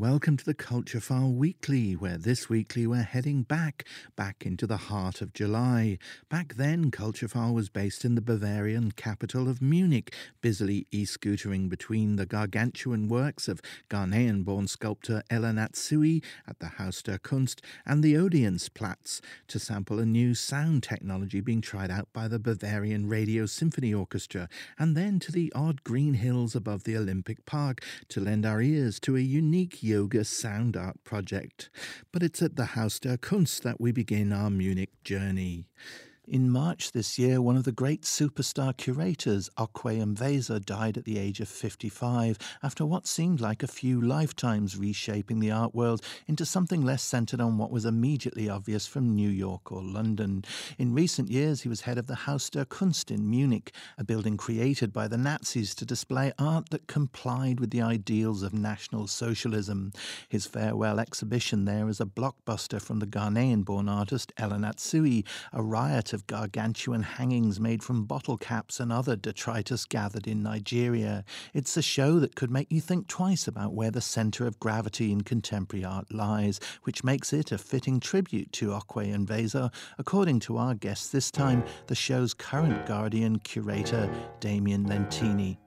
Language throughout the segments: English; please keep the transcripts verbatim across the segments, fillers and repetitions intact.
welcome to the Culture File Weekly, where this weekly we're heading back, back into the heart of July. Back then, Culture File was based in the Bavarian capital of Munich, busily e-scootering between the gargantuan works of Ghanaian-born sculptor Ella Natsui at the Haus der Kunst and the Odeonsplatz to sample a new sound technology being tried out by the Bavarian Radio Symphony Orchestra, and then to the odd green hills above the Olympic Park to lend our ears to a unique yoga sound art project. But it's at the Haus der Kunst that we begin our Munich journey. In March this year, one of the great superstar curators, Okwe Mveza, died at the age of fifty-five after what seemed like a few lifetimes reshaping the art world into something less centred on what was immediately obvious from New York or London. In recent years, he was head of the Haus der Kunst in Munich, a building created by the Nazis to display art that complied with the ideals of National Socialism. His farewell exhibition there is a blockbuster from the Ghanaian-born artist Ella Natsui, a riot of of gargantuan hangings made from bottle caps and other detritus gathered in Nigeria. It's a show that could make you think twice about where the centre of gravity in contemporary art lies, which makes it a fitting tribute to Okwe Mveza, according to our guest this time, the show's current Guardian curator, Damien Lentini.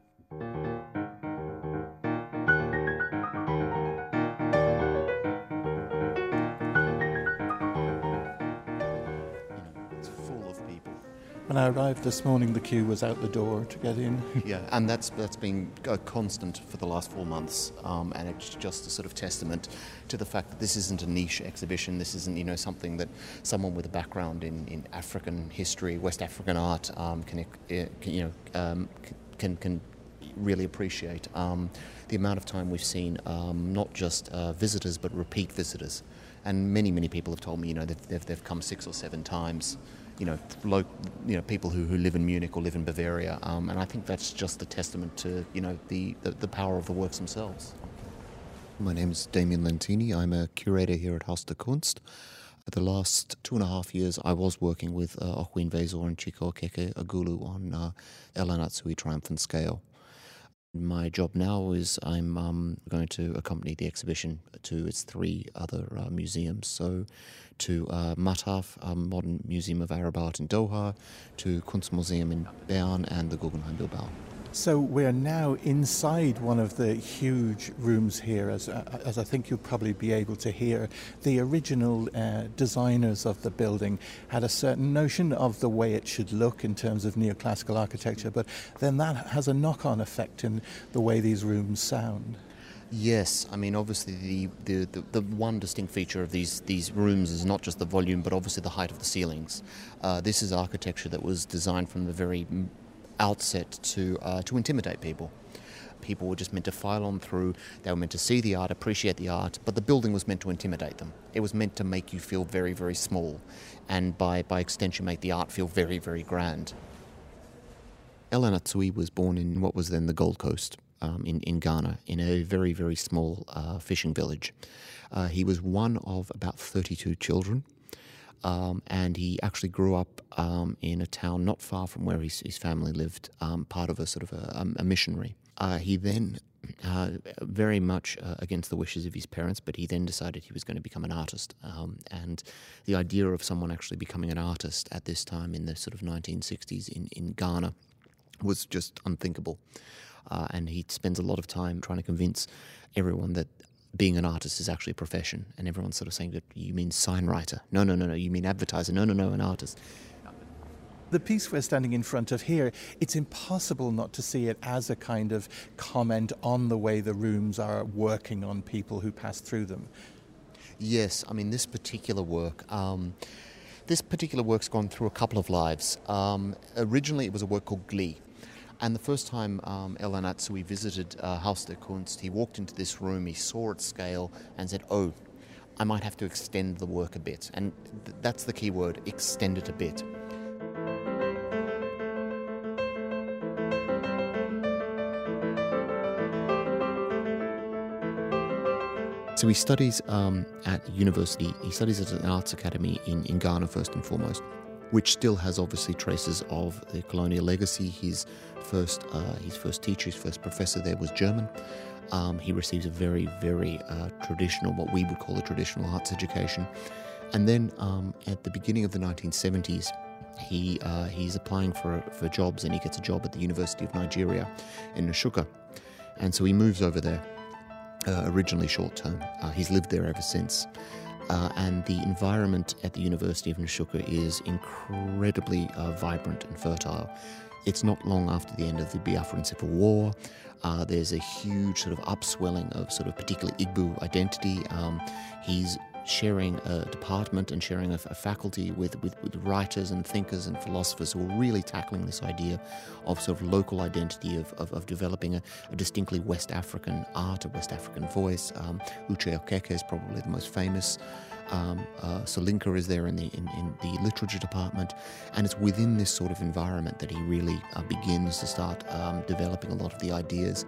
When I arrived this morning, the queue was out the door to get in. Yeah, and that's that's been a constant for the last four months, um, and it's just a sort of testament to the fact that this isn't a niche exhibition. This isn't, you know, something that someone with a background in, in African history, West African art, um, can, can you know um, can can really appreciate. Um, the amount of time we've seen, um, not just uh, visitors but repeat visitors, and many many people have told me, you know, that they've they've come six or seven times. You know, lo- you know, people who, who live in Munich or live in Bavaria, um, and I think that's just a testament to, you know, the, the, the power of the works themselves. My name is Damien Lentini. I'm a curator here at Haus der Kunst. The last two and a half years, I was working with uh, Okwe Mveza and Chika Okeke Agulu on uh, Ella Natsui Triumphant Scale. My job now is I'm um, going to accompany the exhibition to its three other uh, museums. So to uh, Mataf, um, Modern Museum of Arab Art in Doha, to Kunstmuseum in Bern, and the Guggenheim Bilbao. So we're now inside one of the huge rooms here, as uh, as I think you'll probably be able to hear. The original uh, designers of the building had a certain notion of the way it should look in terms of neoclassical architecture, but then that has a knock-on effect in the way these rooms sound. Yes, I mean, obviously the, the, the, the one distinct feature of these, these rooms is not just the volume, but obviously the height of the ceilings. Uh, this is architecture that was designed from the very outset to uh, to intimidate people. People were just meant to file on through, they were meant to see the art, appreciate the art, but the building was meant to intimidate them. It was meant to make you feel very, very small, and by, by extension make the art feel very, very grand. Ella Natsui was born in what was then the Gold Coast, um, in, in Ghana, in a very, very small uh, fishing village. Uh, he was one of about thirty-two children. Um, and he actually grew up um, in a town not far from where his, his family lived, um, part of a sort of a, a missionary. Uh, he then, uh, very much uh, against the wishes of his parents, but he then decided he was going to become an artist. Um, and the idea of someone actually becoming an artist at this time in the sort of nineteen sixties in, in Ghana was just unthinkable. Uh, and he spends a lot of time trying to convince everyone that being an artist is actually a profession, and everyone's sort of saying that you mean sign writer. No, no, no, no, you mean advertiser. No, no, no, an artist. The piece we're standing in front of here, it's impossible not to see it as a kind of comment on the way the rooms are working on people who pass through them. Yes, I mean, this particular work, um, this particular work's gone through a couple of lives. Um, originally it was a work called Glee. And the first time um, Ella Natsui visited uh, Haus der Kunst, he walked into this room, he saw its scale and said, oh, I might have to extend the work a bit. And th- that's the key word, extend it a bit. So he studies um, at university, he studies at an arts academy in, in Ghana first and foremost, which still has obviously traces of the colonial legacy. His first, uh, his first teacher, his first professor there was German, Um, he receives a very, very uh, traditional, what we would call a traditional arts education. And then um, at the beginning of the nineteen seventies, he uh, he's applying for for jobs, and he gets a job at the University of Nigeria in Nsukka. And so he moves over there, uh, originally short term. Uh, he's lived there ever since. Uh, and the environment at the University of Nsukka is incredibly uh, vibrant and fertile. It's not long after the end of the Biafran Civil War. Uh, there's a huge sort of upswelling of sort of particular Igbo identity. Um, he's sharing a department and sharing a, a faculty with, with, with writers and thinkers and philosophers who are really tackling this idea of sort of local identity, of, of, of developing a, a distinctly West African art, a West African voice. Um, Uche Okeke is probably the most famous. Um, uh, Solinka is there in the in, in the literature department, and it's within this sort of environment that he really uh, begins to start um, developing a lot of the ideas.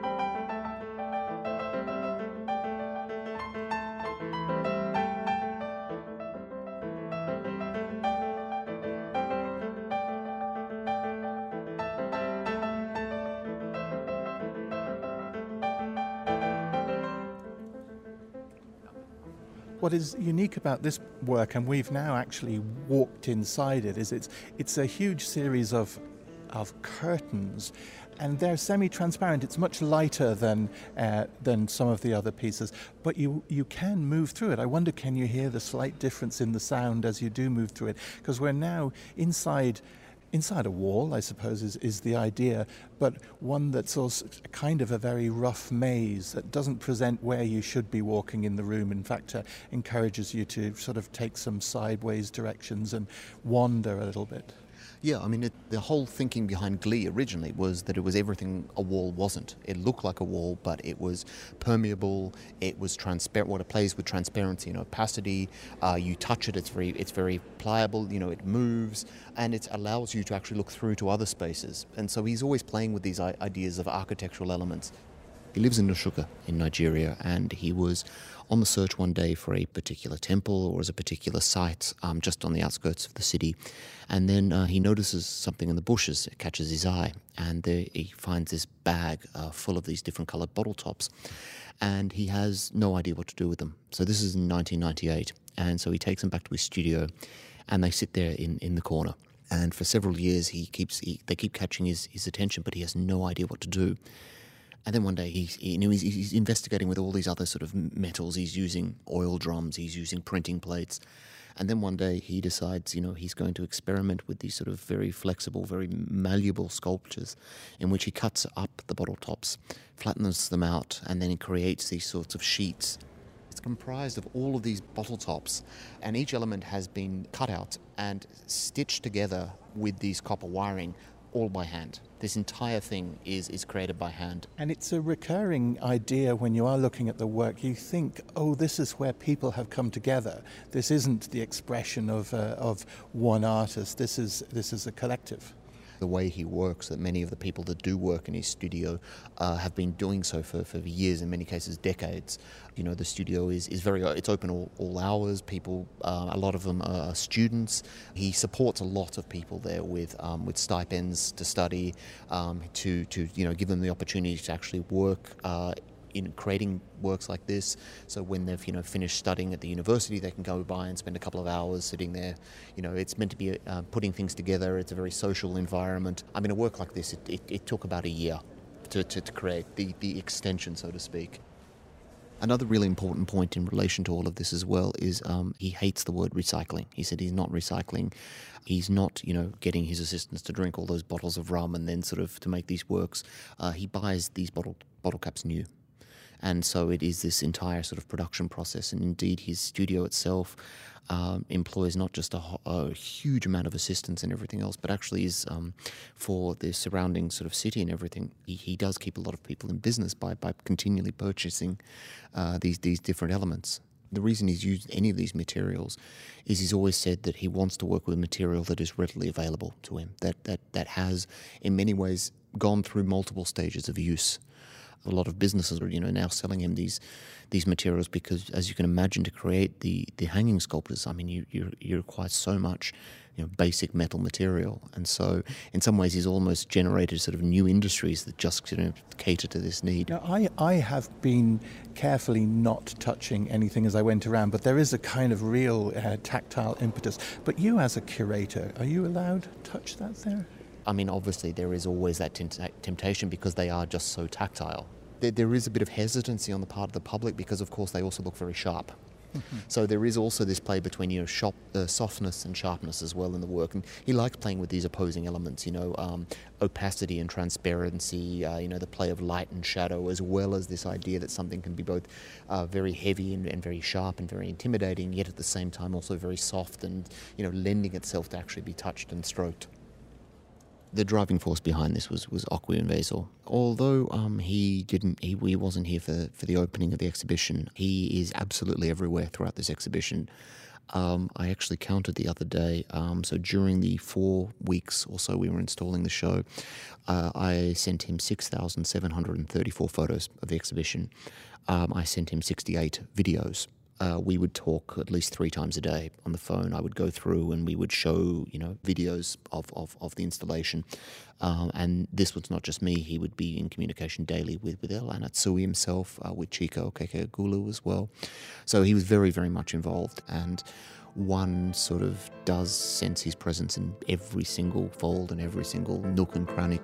What is unique about this work, and we've now actually walked inside it, is it's it's a huge series of of curtains, and they're semi-transparent. It's much lighter than uh, than some of the other pieces, but you you can move through it. I wonder, can you hear the slight difference in the sound as you do move through it? Because we're now inside. Inside a wall, I suppose, is, is the idea, but one that's also kind of a very rough maze that doesn't present where you should be walking in the room. In fact, uh, encourages you to sort of take some sideways directions and wander a little bit. Yeah, I mean, it, the whole thinking behind Glee originally was that it was everything a wall wasn't. It looked like a wall, but it was permeable. It was transparent. What it plays with transparency and opacity. Uh, you touch it, it's very, it's very pliable. You know, it moves, and it allows you to actually look through to other spaces. And so he's always playing with these ideas of architectural elements. He lives in Nsukka in Nigeria, and he was on the search one day for a particular temple or as a particular site um, just on the outskirts of the city. And then uh, he notices something in the bushes. It catches his eye, and there he finds this bag uh, full of these different coloured bottle tops, and he has no idea what to do with them. So this is in nineteen ninety-eight, and so he takes them back to his studio, and they sit there in, in the corner. And for several years, he keeps he, they keep catching his, his attention, but he has no idea what to do. And then one day, he's, he, you know, he's, he's investigating with all these other sort of metals. He's using oil drums, he's using printing plates. And then one day he decides, you know, he's going to experiment with these sort of very flexible, very malleable sculptures in which he cuts up the bottle tops, flattens them out, and then he creates these sorts of sheets. It's comprised of all of these bottle tops, and each element has been cut out and stitched together with these copper wiring, all by hand. This entire thing is, is created by hand. And it's a recurring idea when you are looking at the work. You think, oh, this is where people have come together. This isn't the expression of uh, of one artist. This is this is a collective. The way he works, that many of the people that do work in his studio uh, have been doing so for, for years, in many cases decades. You know, the studio is, is very, it's open all, all hours. People, uh, a lot of them are students. He supports a lot of people there with um, with stipends to study, um, to, to, you know, give them the opportunity to actually work uh, in creating works like this. So when they've, you know, finished studying at the university, they can go by and spend a couple of hours sitting there. You know, it's meant to be uh, putting things together. It's a very social environment. I mean, a work like this, it, it, it took about a year to, to, to create the, the extension, so to speak. Another really important point in relation to all of this as well is um, he hates the word recycling. He said he's not recycling. He's not, you know, getting his assistants to drink all those bottles of rum and then sort of to make these works. Uh, he buys these bottle bottle caps new. And so it is this entire sort of production process. And indeed, his studio itself um, employs not just a, a huge amount of assistants and everything else, but actually is um, for the surrounding sort of city and everything. He, he does keep a lot of people in business by, by continually purchasing uh, these, these different elements. The reason he's used any of these materials is he's always said that he wants to work with material that is readily available to him, that, that, that has, in many ways, gone through multiple stages of use. A lot of businesses are, you know, now selling him these these materials because, as you can imagine, to create the, the hanging sculptures, I mean, you, you you require so much, you know, basic metal material. And so in some ways he's almost generated sort of new industries that just, you know, cater to this need. Now, I, I have been carefully not touching anything as I went around, but there is a kind of real uh, tactile impetus. But you as a curator, are you allowed to touch that there? I mean, obviously there is always that tempt- temptation because they are just so tactile. There, there is a bit of hesitancy on the part of the public because, of course, they also look very sharp. Mm-hmm. So there is also this play between, you know, shop, uh, softness and sharpness as well in the work. And he likes playing with these opposing elements, you know, um, opacity and transparency, uh, you know, the play of light and shadow, as well as this idea that something can be both uh, very heavy and, and very sharp and very intimidating, yet at the same time also very soft and, you know, lending itself to actually be touched and stroked. The driving force behind this was was Okwi Nveso. Although um, he didn't, he, he wasn't here for for the opening of the exhibition. He is absolutely everywhere throughout this exhibition. Um, I actually counted the other day. Um, so during the four weeks or so we were installing the show, uh, I sent him six thousand seven hundred thirty-four photos of the exhibition. Um, I sent him sixty-eight videos. Uh, we would talk at least three times a day on the phone. I would go through and we would show, you know, videos of, of, of the installation. Um, and this was not just me. He would be in communication daily with, with Elan Atsui himself, uh, with Chiko Kekegulu as well. So he was very, very much involved. And one sort of does sense his presence in every single fold and every single nook and cranny.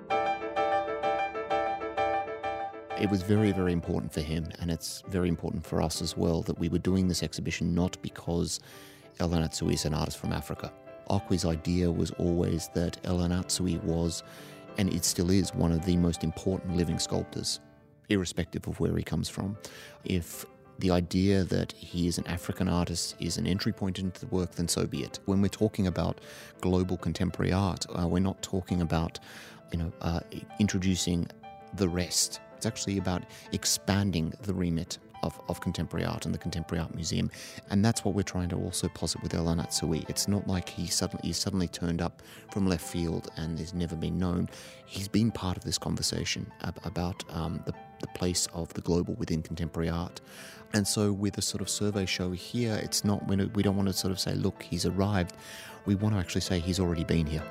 It was very, very important for him, and it's very important for us as well, that we were doing this exhibition not because Elan Atsui is an artist from Africa. Okwi's idea was always that Elan Atsui was, and it still is, one of the most important living sculptors, irrespective of where he comes from. If the idea that he is an African artist is an entry point into the work, then so be it. When we're talking about global contemporary art, uh, we're not talking about, you know, uh, introducing the rest. It's actually about expanding the remit of, of contemporary art and the Contemporary Art Museum. And that's what we're trying to also posit with Elan Atsui. It's not like he suddenly, he's suddenly turned up from left field and has never been known. He's been part of this conversation ab- about um, the, the place of the global within contemporary art. And so with a sort of survey show here, it's not, we don't want to sort of say, look, he's arrived. We want to actually say he's already been here.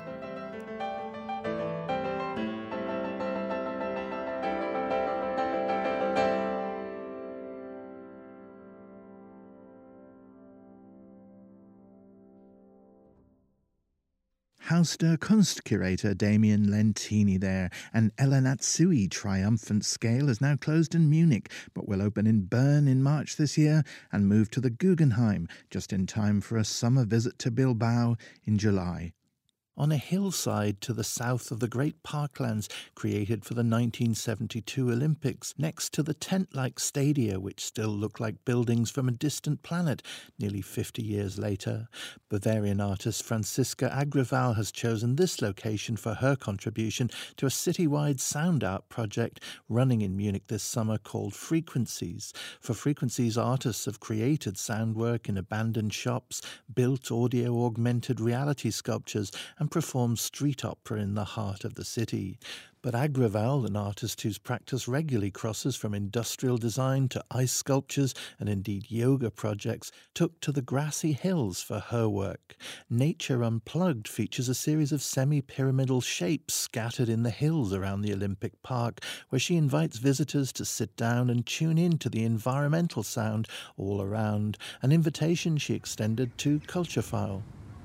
Haus der Kunst curator Damien Lentini there, and Elan Atsui triumphant scale is now closed in Munich, but will open in Bern in March this year and move to the Guggenheim just in time for a summer visit to Bilbao in July. On a hillside to the south of the great parklands created for the nineteen seventy-two Olympics, next to the tent-like stadia which still look like buildings from a distant planet nearly fifty years later, Bavarian artist Franziska Agrawal has chosen this location for her contribution to a citywide sound art project running in Munich this summer called Frequencies. For Frequencies, artists have created sound work in abandoned shops, built audio-augmented reality sculptures, and performs street opera in the heart of the city. But Agrawal, an artist whose practice regularly crosses from industrial design to ice sculptures and indeed yoga projects, took to the grassy hills for her work. Nature Unplugged features a series of semi-pyramidal shapes scattered in the hills around the Olympic Park, where she invites visitors to sit down and tune in to the environmental sound all around, an invitation she extended to Culturefile.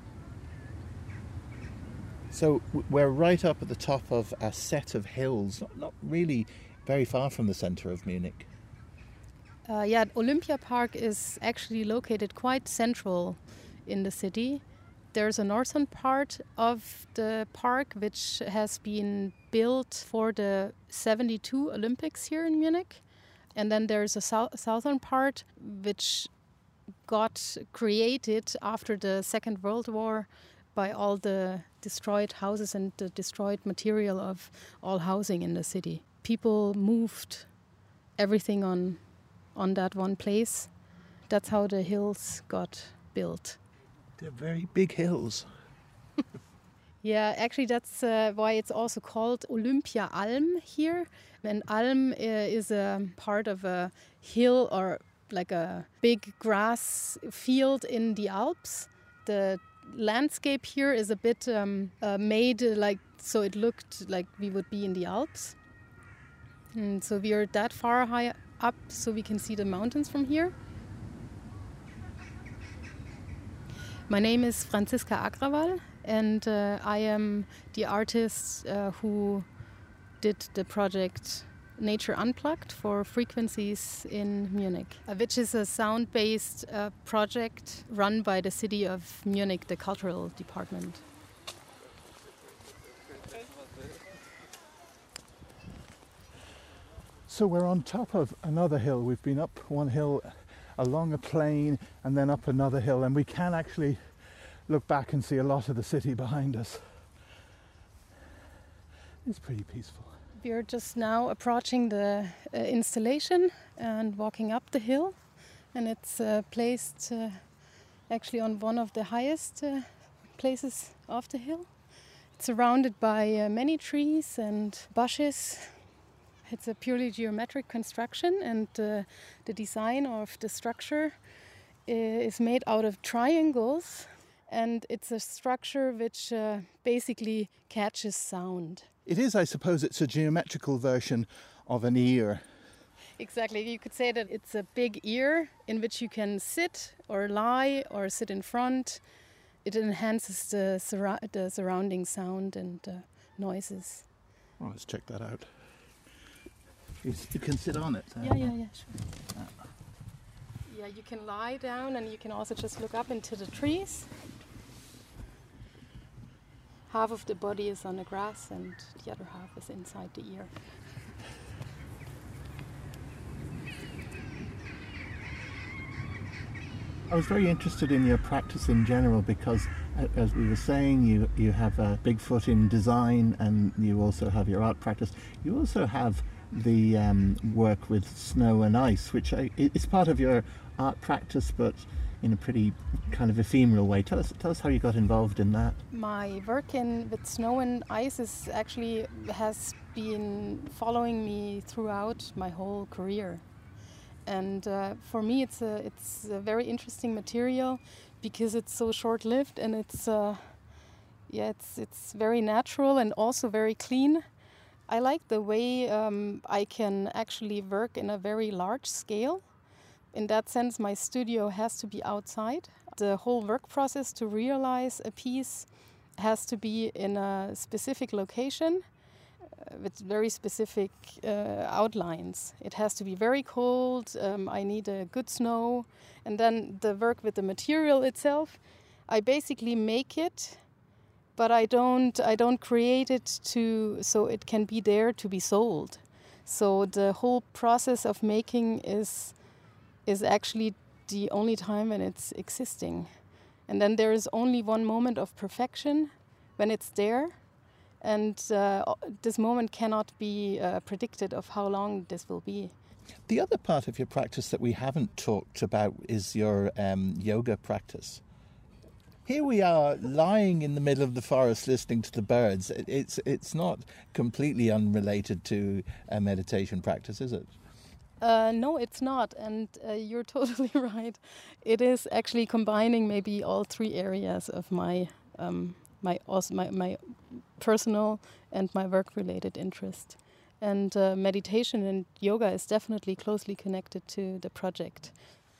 So we're right up at the top of a set of hills, not, not really very far from the centre of Munich. Uh, yeah, Olympia Park is actually located quite central in the city. There's a northern part of the park which has been built for the seventy-two Olympics here in Munich. And then there's a sou- southern part which got created after the Second World War by all the destroyed houses and the destroyed material of all housing in the city. People moved everything on on that one place. That's how the hills got built. They're very big hills. Yeah, actually that's uh, why it's also called Olympia Alm here. And Alm uh, is a part of a hill or like a big grass field in the Alps. The landscape here is a bit um, uh, made like so it looked like we would be in the Alps. And so we are that far high up so we can see the mountains from here. My name is Franziska Agrawal, and uh, I am the artist uh, who did the project Nature Unplugged for Frequencies in Munich, uh, which is a sound-based uh, project run by the city of Munich, the cultural department. So we're on top of another hill. We've been up one hill, along a plain, and then up another hill, and we can actually look back and see a lot of the city behind us. It's pretty peaceful. We're just now approaching the uh, installation and walking up the hill, and it's uh, placed uh, actually on one of the highest uh, places of the hill. It's surrounded by uh, many trees and bushes. It's a purely geometric construction, and uh, the design of the structure is made out of triangles, and it's a structure which uh, basically catches sound. It is, I suppose, it's a geometrical version of an ear. Exactly. You could say that it's a big ear in which you can sit or lie or sit in front. It enhances the, sur- the surrounding sound and uh, noises. Well, let's check that out. You, you can sit on it. Yeah, yeah, yeah, sure. Uh. Yeah, you can lie down and you can also just look up into the trees. Half of the body is on the grass and the other half is inside the ear. I was very interested in your practice in general because, as we were saying, you, you have a big foot in design and you also have your art practice. You also have the um, work with snow and ice, which I, is part of your art practice, but in a pretty kind of ephemeral way. Tell us, tell us how you got involved in that. My work in with snow and ice is actually has been following me throughout my whole career, and uh, for me, it's a it's a very interesting material because it's so short-lived and it's uh, yeah, it's it's very natural and also very clean. I like the way um, I can actually work in a very large scale. In that sense, my studio has to be outside. The whole work process to realize a piece has to be in a specific location uh, with very specific uh, outlines. It has to be very cold, um, I need a good snow, and then the work with the material itself. I basically make it, but I don't I don't create it to so it can be there to be sold. So the whole process of making is is actually the only time when it's existing. And then there is only one moment of perfection when it's there, and uh, this moment cannot be uh, predicted of how long this will be. The other part of your practice that we haven't talked about is your um, yoga practice. Here we are lying in the middle of the forest listening to the birds. It's it's not completely unrelated to a meditation practice, is it? Uh, no, it's not, and uh, you're totally right. It is actually combining maybe all three areas of my um, my, also my my personal and my work-related interest. And uh, meditation and yoga is definitely closely connected to the project.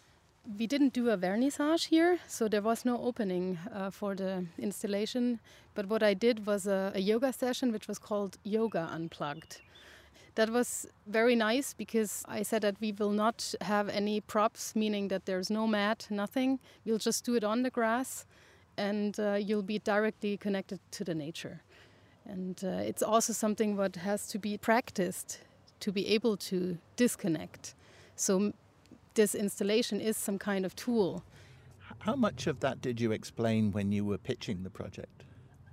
We didn't do a vernissage here, so there was no opening uh, for the installation. But what I did was a, a yoga session, which was called Yoga Unplugged. That was very nice because I said that we will not have any props, meaning that there's no mat, nothing. We'll just do it on the grass, and uh, you'll be directly connected to the nature. And uh, it's also something what has to be practiced to be able to disconnect. So this installation is some kind of tool. How much of that did you explain when you were pitching the project?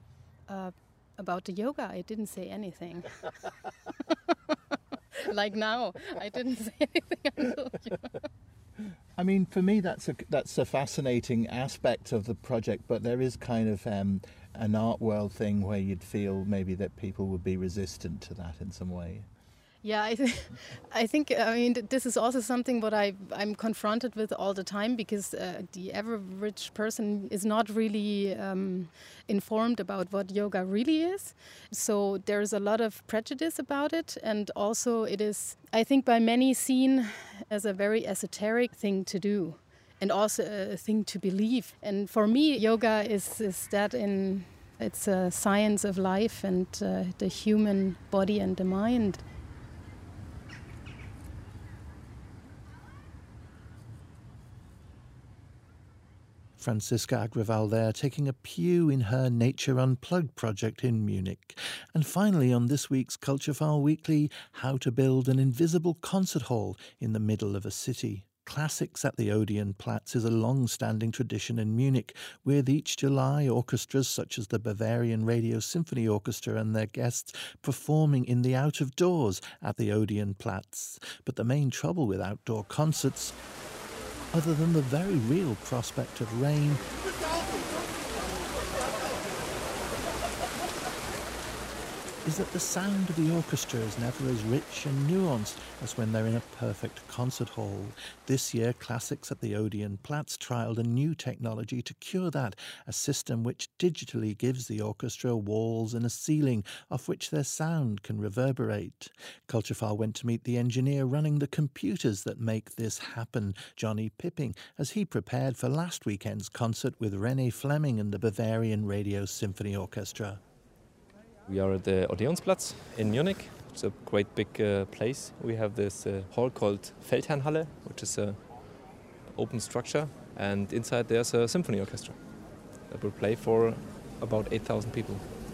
Uh, about the yoga, I didn't say anything. Like now, I didn't say anything. I told you. I mean, for me, that's a that's a fascinating aspect of the project. But there is kind of um, an art world thing where you'd feel maybe that people would be resistant to that in some way. Yeah, I, th- I think, I mean, this is also something what I, I'm confronted with all the time, because uh, the average person is not really um, informed about what yoga really is. So there's a lot of prejudice about it. And also it is, I think, by many seen as a very esoteric thing to do, and also a thing to believe. And for me, yoga is, is that in, it's a science of life and uh, the human body and the mind. Franziska Agrawal there, taking a pew in her Nature Unplugged project in Munich. And finally, on this week's Culturefile Weekly, how to build an invisible concert hall in the middle of a city. Classics at the Odeonplatz is a long-standing tradition in Munich, with each July orchestras such as the Bavarian Radio Symphony Orchestra and their guests performing in the out-of-doors at the Odeonplatz. But the main trouble with outdoor concerts, other than the very real prospect of rain, is that the sound of the orchestra is never as rich and nuanced as when they're in a perfect concert hall. This year, Classics at the Odeonplatz trialled a new technology to cure that, a system which digitally gives the orchestra walls and a ceiling off which their sound can reverberate. Culturefile went to meet the engineer running the computers that make this happen, Johnny Pipping, as he prepared for last weekend's concert with René Fleming and the Bavarian Radio Symphony Orchestra. We are at the Odeonsplatz in Munich. It's a great big uh, place. We have this uh, hall called Feldherrnhalle, which is an open structure, and inside there's a symphony orchestra that will play for about eight thousand people.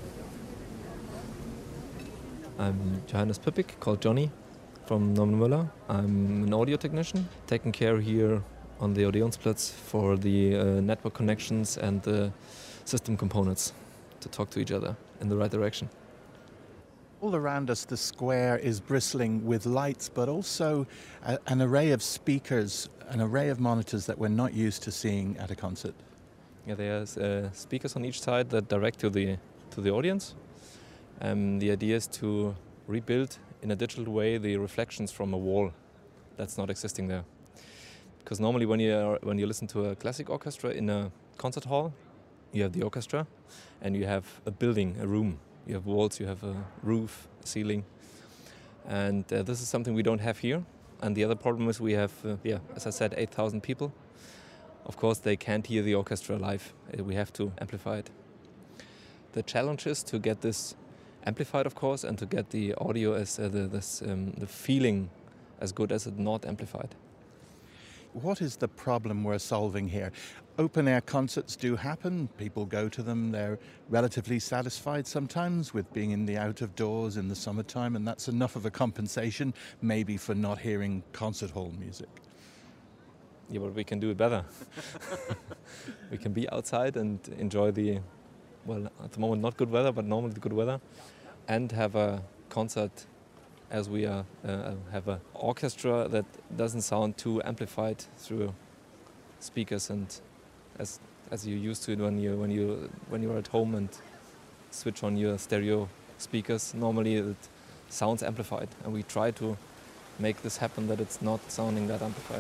I'm Johannes Pippig, called Johnny, from Norman Müller. I'm an audio technician, taking care here on the Odeonsplatz for the uh, network connections and the system components to talk to each other in the right direction. All around us, the square is bristling with lights, but also a, an array of speakers, an array of monitors that we're not used to seeing at a concert. Yeah, there's uh, speakers on each side that direct to the to the audience. Um, the idea is to rebuild in a digital way the reflections from a wall that's not existing there. Because normally, when you are, when you listen to a classic orchestra in a concert hall, you have the orchestra, and you have a building, a room. You have walls, you have a roof, a ceiling. And uh, this is something we don't have here. And the other problem is we have, uh, yeah, as I said, eight thousand people. Of course, they can't hear the orchestra live. Uh, we have to amplify it. The challenge is to get this amplified, of course, and to get the audio as uh, the, this, um, the feeling as good as it not amplified. What is the problem we're solving here? Open-air concerts do happen. People go to them. They're relatively satisfied sometimes with being in the out-of-doors in the summertime, and that's enough of a compensation maybe for not hearing concert hall music. Yeah, but we can do it better. We can be outside and enjoy the, well, at the moment not good weather, but normally good weather, and have a concert as we are, uh, have an orchestra that doesn't sound too amplified through speakers, and as as you used to it when you when you when you're at home and switch on your stereo speakers. Normally it sounds amplified, and we try to make this happen that it's not sounding that amplified.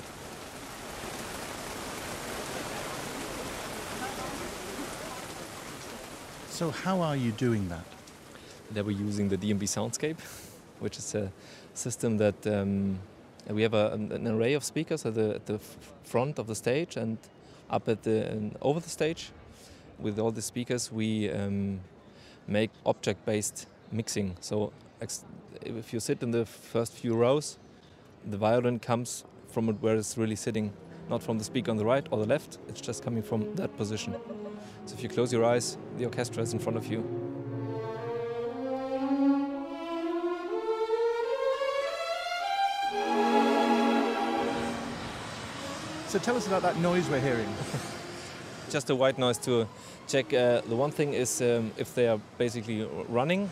So how are you doing that? There we're using the D M B Soundscape, which is a system that um, we have a, an array of speakers at the, at the front of the stage and up at the and over the stage. With all the speakers, we um, make object-based mixing. So ex- if you sit in the first few rows, the violin comes from where it's really sitting, not from the speaker on the right or the left. It's just coming from that position. So if you close your eyes, the orchestra is in front of you. So tell us about that noise we're hearing. Just a white noise to check. Uh, the one thing is um, if they are basically running,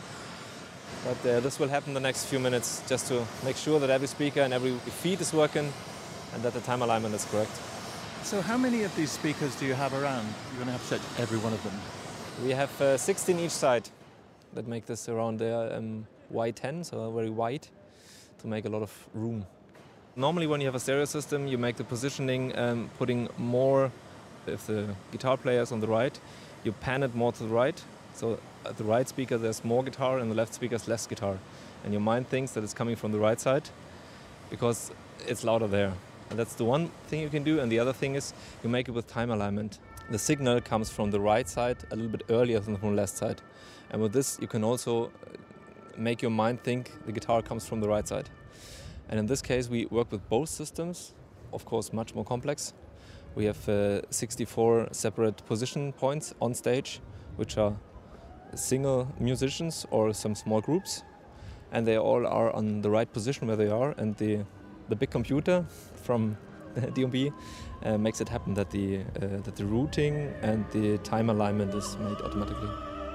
but uh, this will happen the next few minutes just to make sure that every speaker and every feed is working and that the time alignment is correct. So how many of these speakers do you have around? You're going to have to set every one of them. We have uh, sixteen each side that make this around the um, Y ten, so very wide, to make a lot of room. Normally when you have a stereo system, you make the positioning um, putting more, if the guitar player is on the right, you pan it more to the right. So at the right speaker there's more guitar and the left speaker is less guitar. And your mind thinks that it's coming from the right side because it's louder there. And that's the one thing you can do. And the other thing is you make it with time alignment. The signal comes from the right side a little bit earlier than from the left side. And with this you can also make your mind think the guitar comes from the right side. And in this case we work with both systems, of course much more complex. We have uh, sixty-four separate position points on stage, which are single musicians or some small groups. And they all are on the right position where they are. And the, the big computer from D O B uh, makes it happen that the, uh, that the routing and the time alignment is made automatically.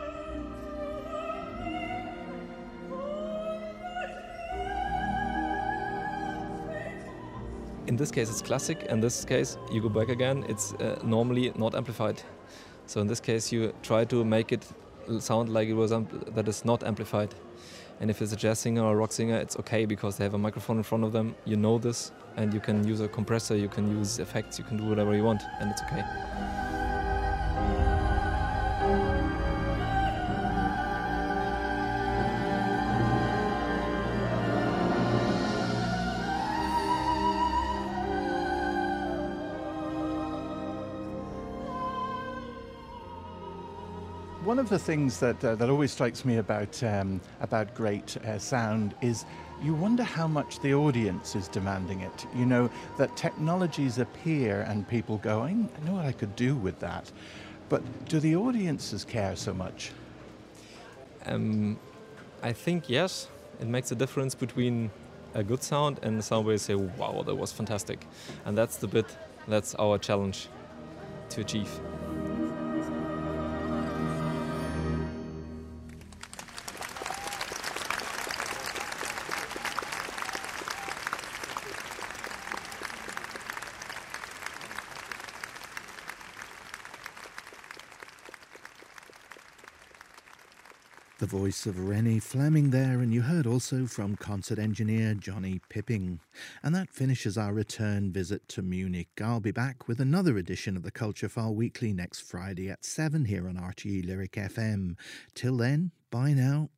In this case it's classic, in this case you go back again, it's uh, normally not amplified. So in this case you try to make it sound like it was ampl- that is not amplified. And if it's a jazz singer or a rock singer, it's okay because they have a microphone in front of them, you know this, and you can use a compressor, you can use effects, you can do whatever you want, and it's okay. One of the things that uh, that always strikes me about um, about great uh, sound is you wonder how much the audience is demanding it. You know, that technologies appear and people go, I know what I could do with that. But do the audiences care so much? Um, I think yes. It makes a difference between a good sound and a sound where you say, wow, that was fantastic. And that's the bit, that's our challenge to achieve. The voice of Rennie Fleming there, and you heard also from concert engineer Johnny Pipping. And that finishes our return visit to Munich. I'll be back with another edition of the Culture File Weekly next Friday at seven here on R T E Lyric F M. Till then, bye now.